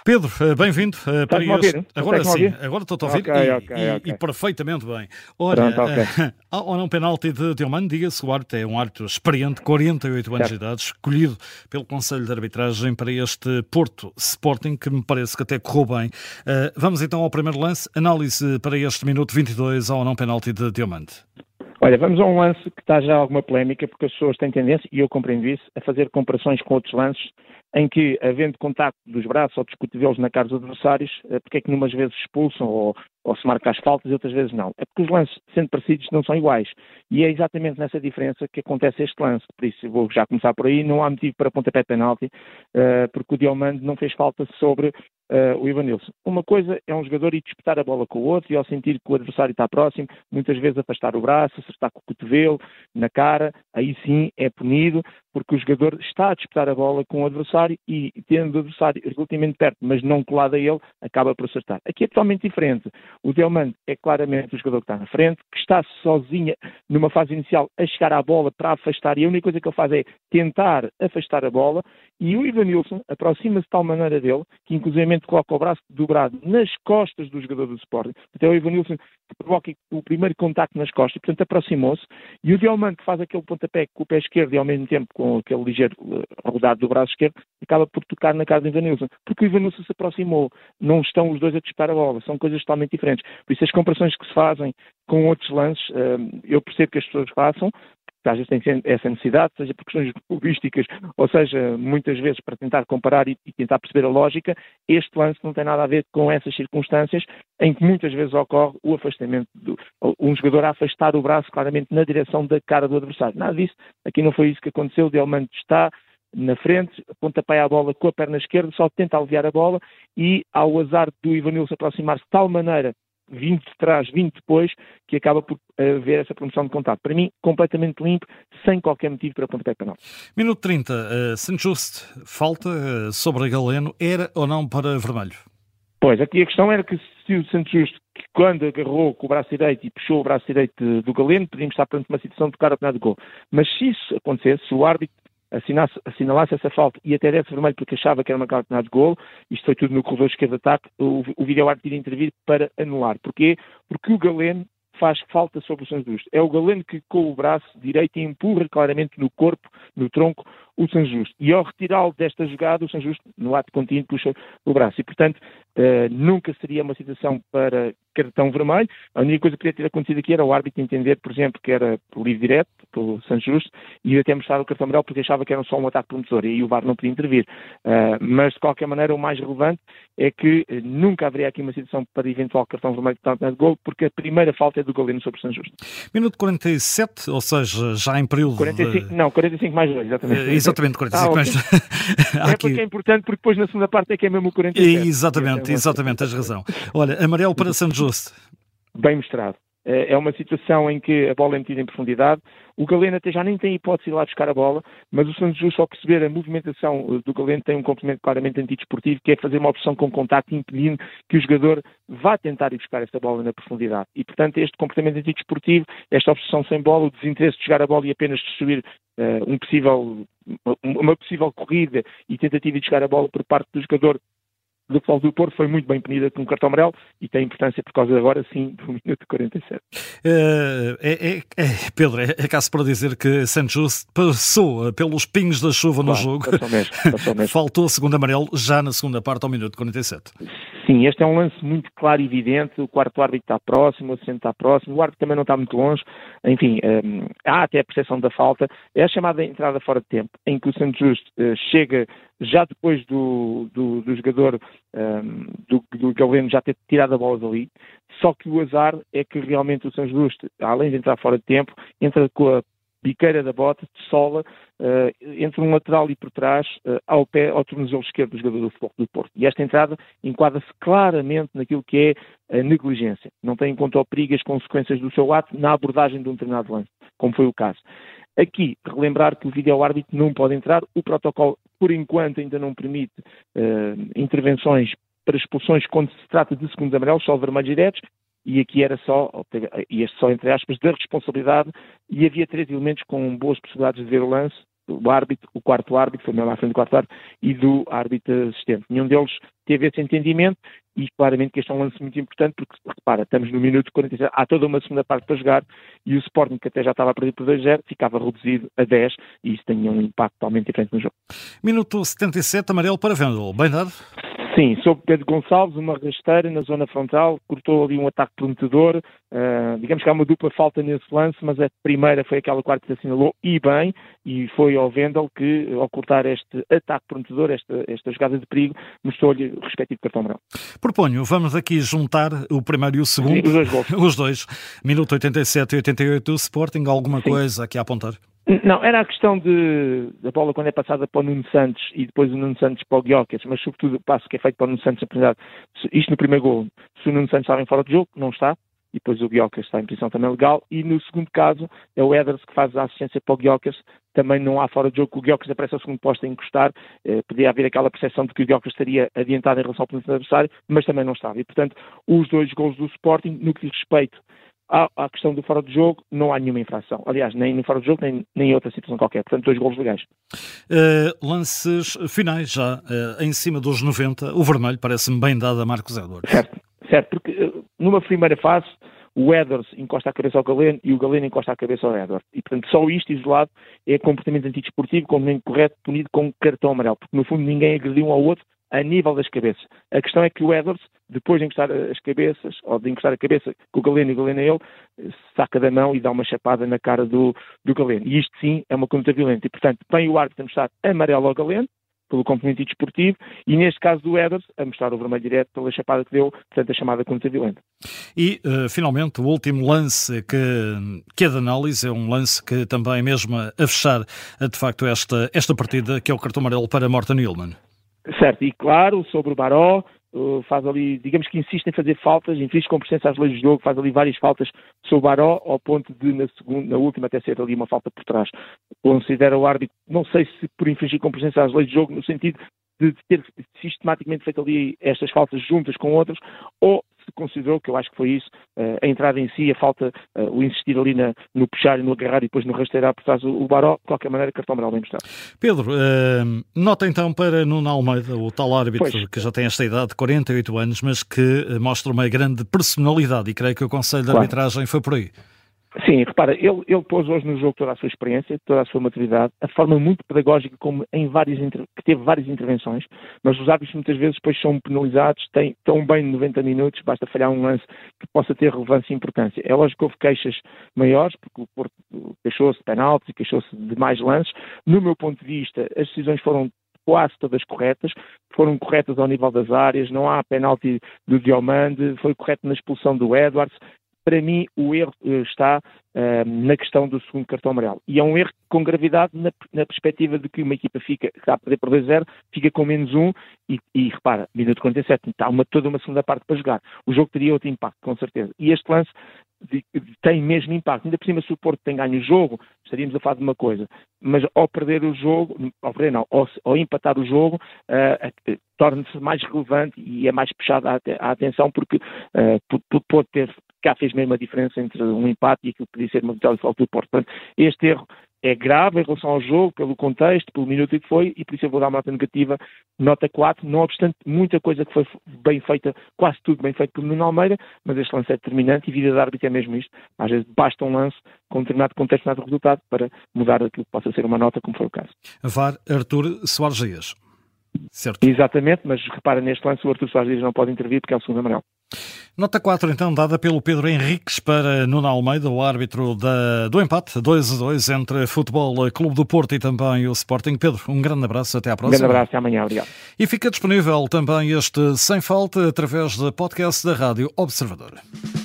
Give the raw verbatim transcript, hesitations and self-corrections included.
Pedro, bem-vindo uh, para este... Agora sim, ouvir? agora estou a ouvir okay, e, okay, e, okay. e perfeitamente bem. Olha, Pronto, okay. uh, ao não penalti de Tillman, diga-se, o árbitro é um árbitro experiente, quarenta e oito anos certo. de idade, escolhido pelo Conselho de Arbitragem para este Porto Sporting, que me parece que até correu bem. Uh, vamos então ao primeiro lance, análise para este minuto vinte e dois ao não penalti de Tillman. Olha, vamos a um lance que está já alguma polémica, porque as pessoas têm tendência, e eu compreendo isso, a fazer comparações com outros lances, em que, havendo contacto dos braços ou dos cotovelos na cara dos adversários, porque é que numas vezes expulsam ou, ou se marca as faltas e outras vezes não. É porque os lances, sendo parecidos, não são iguais. E é exatamente nessa diferença que acontece este lance. Por isso, vou já começar por aí. Não há motivo para pontapé de penalti, uh, porque o Diomande não fez falta sobre Uh, o Evanilson. Uma coisa é um jogador ir disputar a bola com o outro e ao sentir que o adversário está próximo, muitas vezes afastar o braço, acertar com o cotovelo, na cara, aí sim é punido, porque o jogador está a disputar a bola com o adversário e tendo o adversário relativamente perto, mas não colado a ele, acaba por acertar. Aqui é totalmente diferente. O Diomande é claramente o jogador que está na frente, que está sozinha numa fase inicial a chegar à bola para afastar, e a única coisa que ele faz é tentar afastar a bola, e o Evanilson aproxima-se de tal maneira dele, que inclusive coloca o braço dobrado nas costas do jogador do Sporting. Até o Evanilson que provoca o primeiro contacto nas costas, e, portanto aproximou-se, e o Diomande que faz aquele pontapé com o pé esquerdo e ao mesmo tempo com aquele ligeiro uh, rodado do braço esquerdo, acaba por tocar na cara do Evanilson, porque o Evanilson se aproximou. Não estão os dois a disparar a bola, são coisas totalmente diferentes. Por isso as comparações que se fazem com outros lances, uh, eu percebo que as pessoas façam, às vezes tem essa necessidade, seja por questões futbolísticas, ou seja, muitas vezes para tentar comparar e, e tentar perceber a lógica. Este lance não tem nada a ver com essas circunstâncias em que muitas vezes ocorre o afastamento, de um jogador a afastar o braço claramente na direção da cara do adversário. Nada disso, aqui não foi isso que aconteceu. O Diomande está na frente, pontapéia a bola com a perna esquerda, só tenta aliviar a bola e ao azar do Evanilson aproximar-se de tal maneira, vindo de trás, vindo depois, que acaba por haver essa promoção de contato. Para mim, completamente limpo, sem qualquer motivo para pontapé penal. Minuto trinta, uh, Saint-Just, falta uh, sobre Galeno, era ou não para vermelho? Pois, aqui a questão era que se o Saint-Just, que quando agarrou com o braço direito e puxou o braço direito do Galeno, podíamos estar perante uma situação de cara a penal de gol. Mas se isso acontecesse, se o árbitro Assinasse, assinalasse essa falta e até desse vermelho porque achava que era uma cartão de golo, isto foi tudo no corredor esquerdo de ataque, o, o vídeo-árbitro iria intervir para anular. Porquê? Porque o Galeno faz falta sobre o Saint-Just. É o Galeno que com o braço direito empurra claramente no corpo, no tronco, o Saint-Just. E ao retirá-lo desta jogada, o Saint-Just, no ato contínuo, puxa o braço. E, portanto, uh, nunca seria uma situação para cartão vermelho. A única coisa que podia ter acontecido aqui era o árbitro entender, por exemplo, que era por livre direto, pelo Saint-Just, e até mostrar o cartão amarelo porque achava que era só um ataque promissor, e aí o V A R não podia intervir. Uh, mas, de qualquer maneira, o mais relevante é que uh, nunca haveria aqui uma situação para eventual cartão vermelho de gol, porque a primeira falta é do Galeno sobre o Saint-Just. Minuto quarenta e sete, ou seja, já em período... quarenta e cinco, de... Não, quarenta e cinco mais dois, exatamente. Uh, exatamente, quarenta e cinco ah, mais okay. dois. É porque aqui... é importante, porque depois na segunda parte é que é mesmo o quarenta e sete. Exatamente, exatamente, tens razão. Olha, amarelo para Saint-Just. Bem mostrado. É uma situação em que a bola é metida em profundidade. O Galeno até já nem tem hipótese de ir lá buscar a bola, mas o Saint-Just, ao perceber a movimentação do Galeno, tem um comportamento claramente antidesportivo, que é fazer uma opção com contacto, impedindo que o jogador vá tentar ir buscar essa bola na profundidade. E, portanto, este comportamento antidesportivo, esta obsessão sem bola, o desinteresse de jogar a bola e apenas destruir uh, um possível, uma possível corrida e tentativa de jogar a bola por parte do jogador do futebol do Porto, foi muito bem punida com um cartão amarelo e tem importância por causa de agora sim do minuto quarenta e sete. Uh, é, é, é, Pedro, é, é caso para dizer que Saint-Just passou pelos pingos da chuva claro, no jogo, passou mesmo, passou mesmo. Faltou o segundo amarelo já na segunda parte ao minuto quarenta e sete. Sim, este é um lance muito claro e evidente, o quarto árbitro está próximo, o assistente está próximo, o árbitro também não está muito longe, enfim, um, há até a percepção da falta, é a chamada entrada fora de tempo, em que o Saint-Just uh, chega já depois do, do, do jogador um, do, do Galeno já ter tirado a bola dali, só que o azar é que realmente o Saint-Just, além de entrar fora de tempo, entra com a biqueira da bota, de sola, uh, entre um lateral e por trás, uh, ao pé, ao tornozelo esquerdo do jogador do Futebol do Porto. E esta entrada enquadra-se claramente naquilo que é a negligência. Não tem em conta o perigo e as consequências do seu ato na abordagem de um determinado lance, como foi o caso. Aqui, relembrar que o vídeo-árbitro não pode entrar, o protocolo, por enquanto, ainda não permite uh, intervenções para expulsões quando se trata de segundos amarelos, só vermelhos diretos, e aqui era só, e este só entre aspas, da responsabilidade, e havia três elementos com boas possibilidades de ver o lance, do árbitro, o quarto árbitro, foi mesmo à frente do quarto árbitro, e do árbitro assistente. Nenhum deles teve esse entendimento e claramente que este é um lance muito importante porque, repara, estamos no minuto quarenta e sete, há toda uma segunda parte para jogar e o Sporting, que até já estava a perder por dois a zero, ficava reduzido a dez e isso tinha um impacto totalmente diferente no jogo. Minuto setenta e sete, amarelo para Vendel. Bem dado? Sim, sob Pedro Gonçalves, uma rasteira na zona frontal, cortou ali um ataque prometedor, uh, digamos que há uma dupla falta nesse lance, mas a primeira foi aquela que o árbitro assinalou e bem, e foi ao Vendel que, ao cortar este ataque prometedor, esta, esta jogada de perigo, mostrou-lhe o respectivo cartão amarelo. Proponho, vamos aqui juntar o primeiro e o segundo. Sim, os dois gols. Os dois. Minuto oitenta e sete e oitenta e oito do Sporting, alguma Sim. coisa aqui a apontar? Não, era a questão de, da bola quando é passada para o Nuno Santos e depois o Nuno Santos para o Gyökeres, mas sobretudo o passo que é feito para o Nuno Santos, apesar de, isto no primeiro gol, se o Nuno Santos estava em fora de jogo, não está, e depois o Gyökeres está em posição também legal, e no segundo caso é o Ederson que faz a assistência para o Gyökeres, também não há fora de jogo, que o Gyökeres aparece ao segundo posto a encostar, eh, podia haver aquela percepção de que o Gyökeres estaria adiantado em relação ao posição adversário, mas também não estava, e portanto os dois gols do Sporting, no que diz respeito à, à questão do fora de jogo, não há nenhuma infração. Aliás, nem no fora de jogo, nem, nem em outra situação qualquer. Portanto, dois golos legais. Uh, lances finais já, uh, em cima dos noventa, o vermelho parece-me bem dado a Marcos Edwards. Certo, certo, porque uh, numa primeira fase, o Edwards encosta a cabeça ao Galeno e o Galeno encosta a cabeça ao Edwards. E, portanto, só isto isolado é comportamento antidesportivo, comportamento correto, punido com cartão amarelo. Porque, no fundo, ninguém agrediu um ao outro a nível das cabeças. A questão é que o Edwards, depois de encostar as cabeças, ou de encostar a cabeça com o Galeno e o Galeno a ele, saca da mão e dá uma chapada na cara do, do Galeno. E isto sim é uma conduta violenta. E, portanto, vem o árbitro a mostrar amarelo ao Galeno, pelo componente desportivo, e neste caso do Edwards, a mostrar o vermelho direto pela chapada que deu, portanto, a chamada conduta violenta. E, uh, finalmente, o último lance que, que é de análise, é um lance que também, mesmo a fechar, de facto, esta, esta partida, que é o cartão amarelo para Morten Hjulmand. Certo, e claro, sobre o Baró, uh, faz ali, digamos que insiste em fazer faltas, infringe com presença às leis do jogo, faz ali várias faltas sobre o Baró, ao ponto de, na, segunda, na última, até ser ali uma falta por trás. Considera o árbitro, não sei se por infringir com presença às leis do jogo, no sentido de ter sistematicamente feito ali estas faltas juntas com outras, ou se considerou, que eu acho que foi isso, a entrada em si, a falta, o insistir ali na, no puxar e no agarrar e depois no rasteirar por trás o Baró, de qualquer maneira, cartão amarelo bem mostrado. Pedro, uh, nota então para Nuno Almeida, o tal árbitro pois. que já tem esta idade de quarenta e oito anos, mas que mostra uma grande personalidade, e creio que o Conselho de claro. Arbitragem foi por aí. Sim, repara, ele, ele pôs hoje no jogo toda a sua experiência, toda a sua maturidade, a forma muito pedagógica como em várias, que teve várias intervenções, mas os árbitros muitas vezes depois são penalizados, têm, estão bem noventa minutos, basta falhar um lance que possa ter relevância e importância. É lógico que houve queixas maiores, porque o Porto queixou-se de penaltis e queixou-se de mais lances. No meu ponto de vista, as decisões foram quase todas corretas, foram corretas ao nível das áreas, não há penalti do Hjulmand, foi correto na expulsão do Edwards. Para mim, o erro está uh, na questão do segundo cartão amarelo. E é um erro com gravidade na, na perspectiva de que uma equipa fica, que está a perder por dois a zero, fica com menos um e, e repara, minuto quarenta e sete, está uma, toda uma segunda parte para jogar. O jogo teria outro impacto, com certeza. E este lance de, de, tem mesmo impacto. Ainda por cima, se o Porto tem ganho o jogo, estaríamos a falar de uma coisa. Mas ao perder o jogo, ao perder não, ao, ao empatar o jogo, uh, uh, torna-se mais relevante e é mais puxada a, a atenção porque uh, pode ter, cá fez mesmo a diferença entre um empate e aquilo que podia ser uma vitória do Porto. Portanto, este erro é grave em relação ao jogo, pelo contexto, pelo minuto que foi, e por isso eu vou dar uma nota negativa, nota quatro, não obstante muita coisa que foi bem feita, quase tudo bem feito por Nuno Almeida, mas este lance é determinante e vida de árbitro é mesmo isto. Às vezes basta um lance com um determinado contexto, determinado resultado, para mudar aquilo que possa ser uma nota, como foi o caso. V A R Artur Soares Dias. Certo. Exatamente, mas repara, neste lance o Artur Soares Dias não pode intervir porque é o segundo amarelo. Nota quatro, então, dada pelo Pedro Henriques para Nuno Almeida, o árbitro da, do empate, dois a dois, entre Futebol Clube do Porto e também o Sporting. Pedro, um grande abraço, até à próxima. Um grande abraço, até amanhã, obrigado. E fica disponível também este Sem Falta através do podcast da Rádio Observador.